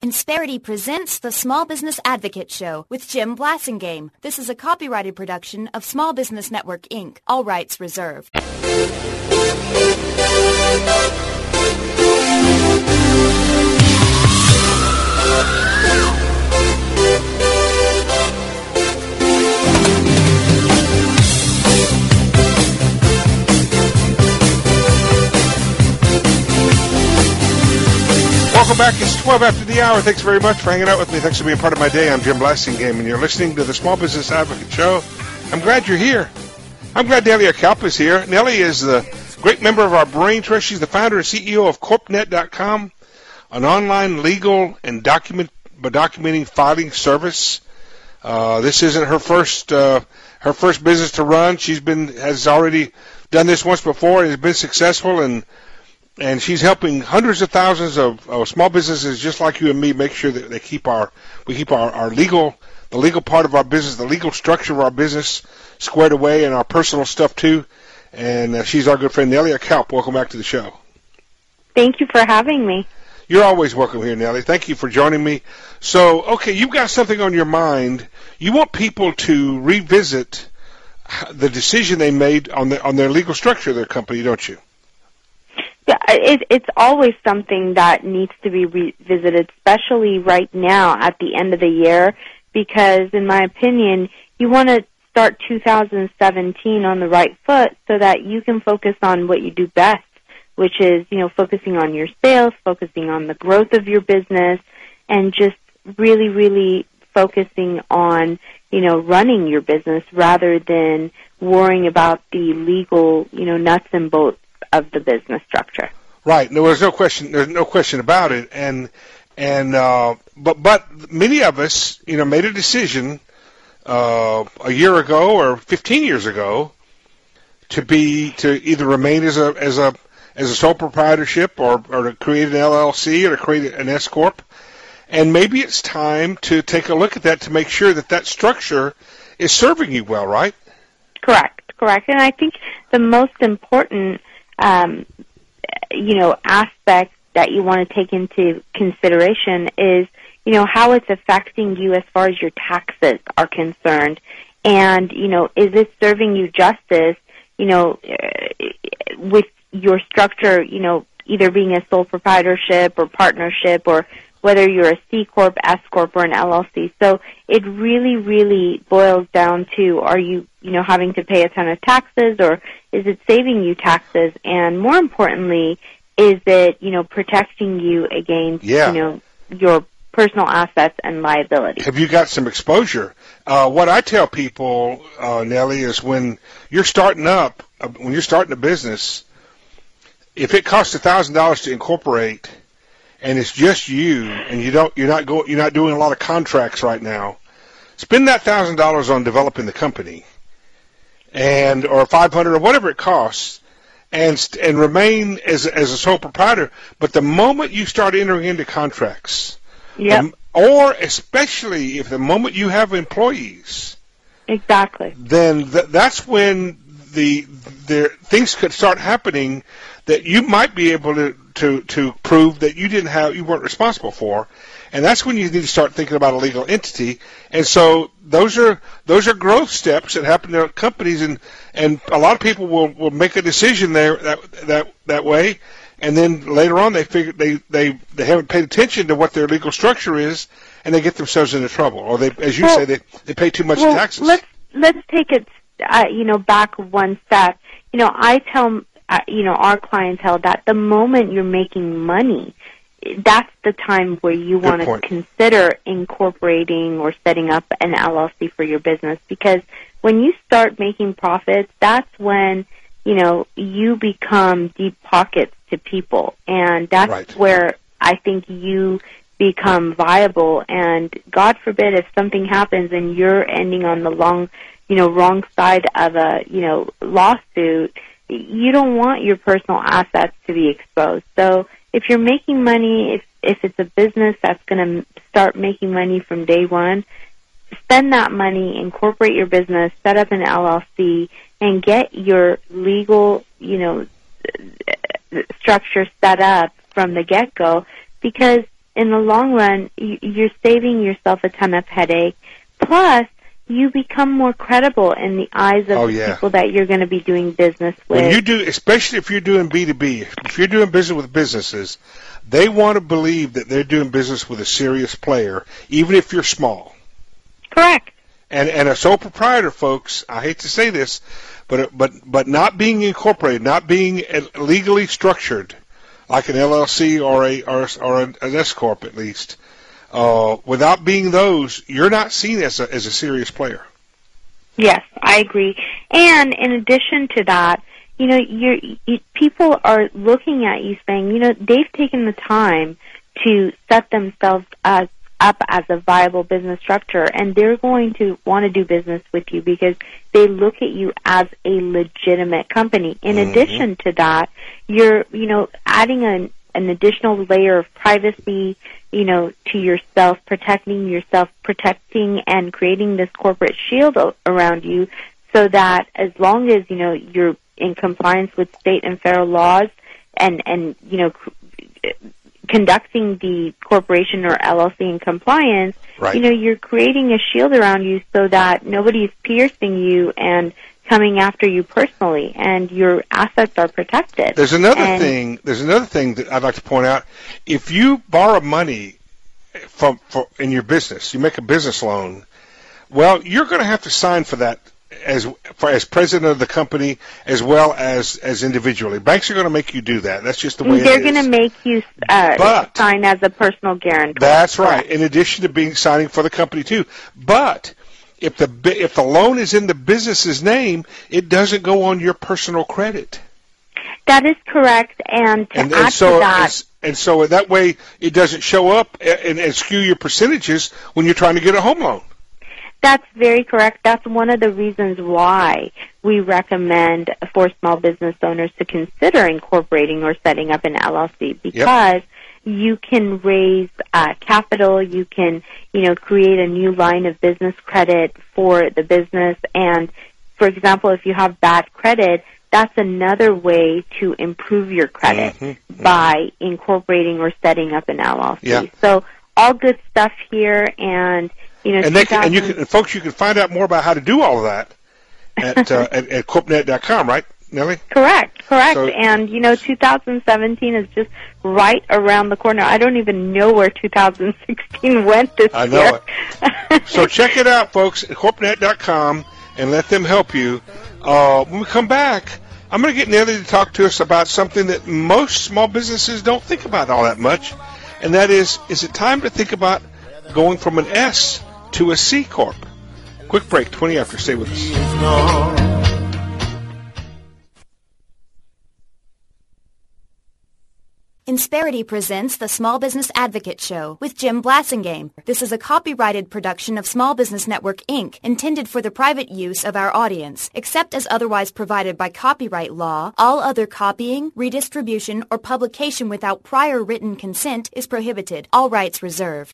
Insperity presents the Small Business Advocate Show with Jim Blasingame. This is a copyrighted production of Small Business Network, Inc. All rights reserved. Welcome back. It's 12 after the hour. Thanks very much for hanging out with me. Thanks for being part of my day. I'm Jim Blasingame, and you're listening to the Small Business Advocate Show. I'm glad you're here. I'm glad Nellie Kalp is here. Nellie is a great member of our Brain Trust. She's the founder and CEO of CorpNet.com, an online legal and documenting filing service. This isn't her first business to run. Has already done this once before and has been successful, and she's helping hundreds of thousands of small businesses just like you and me make sure that we keep our legal part of our business, the legal structure of our business squared away, and our personal stuff too. And she's our good friend Nellie Kalp. Welcome back to the show. Thank you for having me. You're always welcome here, Nellie. Thank you for joining me. So, okay, you've got something on your mind. You want people to revisit the decision they made on their legal structure of their company, don't you? Yeah, it's always something that needs to be revisited, especially right now at the end of the year, because in my opinion, you want to start 2017 on the right foot so that you can focus on what you do best, which is, focusing on your sales, focusing on the growth of your business, and just really, really focusing on, running your business rather than worrying about the legal, nuts and bolts of the business structure. Right. No, there's no question about it. But many of us, made a decision a year ago or 15 years ago to either remain as a sole proprietorship or to create an LLC or to create an S corp. And maybe it's time to take a look at that to make sure that structure is serving you well, right? Correct. And I think the most important aspect that you want to take into consideration is, how it's affecting you as far as your taxes are concerned. And, is this serving you justice, with your structure, either being a sole proprietorship or partnership, or whether you're a C Corp, S Corp, or an LLC. So it really, really boils down to, are you, having to pay a ton of taxes, or is it saving you taxes? And more importantly, is it, protecting you against, your personal assets and liabilities? Have you got some exposure? What I tell people, Nellie, is when you're starting a business, if it costs $1,000 to incorporate, and it's just you, and you're not doing a lot of contracts right now, spend that $1,000 on developing the company, or $500 or whatever it costs, and remain as a sole proprietor. But the moment you start entering into contracts, or especially if the moment you have employees, exactly, then that's when the things could start happening that you might be able to prove that you weren't responsible for, and that's when you need to start thinking about a legal entity. And so those are growth steps that happen to companies, and a lot of people will make a decision there that way, and then later on they figure they haven't paid attention to what their legal structure is, and they get themselves into trouble, or they pay too much taxes. Let's take it back one step. I tell our clientele that the moment you're making money, that's the time where you want to consider incorporating or setting up an LLC for your business, because when you start making profits, that's when, you become deep pockets to people, and that's where I think you become viable. And God forbid if something happens and you're ending on the wrong side of a, lawsuit, you don't want your personal assets to be exposed. So if you're making money, if it's a business that's going to start making money from day one, spend that money, incorporate your business, set up an LLC, and get your legal, structure set up from the get-go, because in the long run, you're saving yourself a ton of headache. Plus, you become more credible in the eyes of the people that you're going to be doing business with. When you do, especially if you're doing B2B, if you're doing business with businesses, they want to believe that they're doing business with a serious player, even if you're small. Correct. And a sole proprietor, folks, I hate to say this, but not being incorporated, not being legally structured, like an LLC or an S corp at least, without being those, you're not seen as a serious player. Yes, I agree. And in addition to that, people are looking at you saying, they've taken the time to set themselves up as a viable business structure, and they're going to want to do business with you because they look at you as a legitimate company. In addition to that, you're, adding an additional layer of privacy, to yourself, protecting and creating this corporate shield around you so that as long as, you're in compliance with state and federal laws and conducting the corporation or LLC in compliance, right. You're creating a shield around you so that nobody's piercing you and coming after you personally, and your assets are protected. There's another thing that I'd like to point out. If you borrow money in your business, you make a business loan, well, you're going to have to sign for that as president of the company as well as individually. Banks are going to make you do that. That's just the way it is. They're going to make you sign as a personal guarantor. That's right. In addition to signing for the company too. But if the loan is in the business's name, it doesn't go on your personal credit. That is correct. And add to that. And so that way it doesn't show up and skew your percentages when you're trying to get a home loan. That's very correct. That's one of the reasons why we recommend for small business owners to consider incorporating or setting up an LLC, because you can raise capital, you can, create a new line of business credit for the business. And, for example, if you have bad credit, that's another way to improve your credit by incorporating or setting up an LLC. Yeah. So all good stuff here, and folks, you can find out more about how to do all of that at corpnet.com, right, Nellie? Correct. So, and 2017 is just right around the corner. I don't even know where 2016 went this year. I know it. So check it out, folks, at corpnet.com, and let them help you. When we come back, I'm going to get Nellie to talk to us about something that most small businesses don't think about all that much, and that is it time to think about going from an S to a C Corp? Quick break, 20 after. Stay with us. Insperity presents the Small Business Advocate Show with Jim Blasingame. This is a copyrighted production of Small Business Network, Inc., intended for the private use of our audience. Except as otherwise provided by copyright law, all other copying, redistribution, or publication without prior written consent is prohibited. All rights reserved.